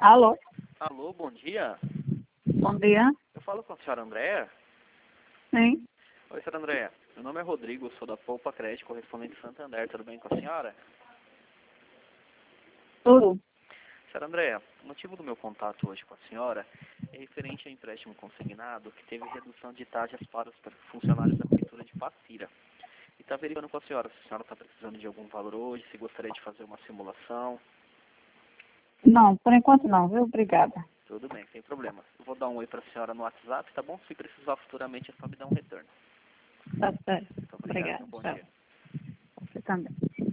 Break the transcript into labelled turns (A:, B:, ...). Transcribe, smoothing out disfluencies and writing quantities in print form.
A: Alô?
B: Alô, bom dia.
A: Bom dia.
B: Eu falo com a senhora Andréa.
A: Sim.
B: Oi, senhora Andréa. Meu nome é Rodrigo, sou da Poupa Crédito, correspondente de Santander. Tudo bem com a senhora?
A: Tudo.
B: Senhora Andréa, o motivo do meu contato hoje com a senhora é referente ao empréstimo consignado que teve redução de taxas para os funcionários da Prefeitura de Passira. E está verificando com a senhora se a senhora está precisando de algum valor hoje, se gostaria de fazer uma simulação.
A: Não, por enquanto não, viu? Obrigada.
B: Tudo bem, sem problema. Eu vou dar um oi para a senhora no WhatsApp, tá bom? Se precisar futuramente é só me dar um retorno.
A: Tá certo.
B: Muito obrigado,
A: Obrigada.
B: um bom
A: Tchau.
B: dia.
A: Você também.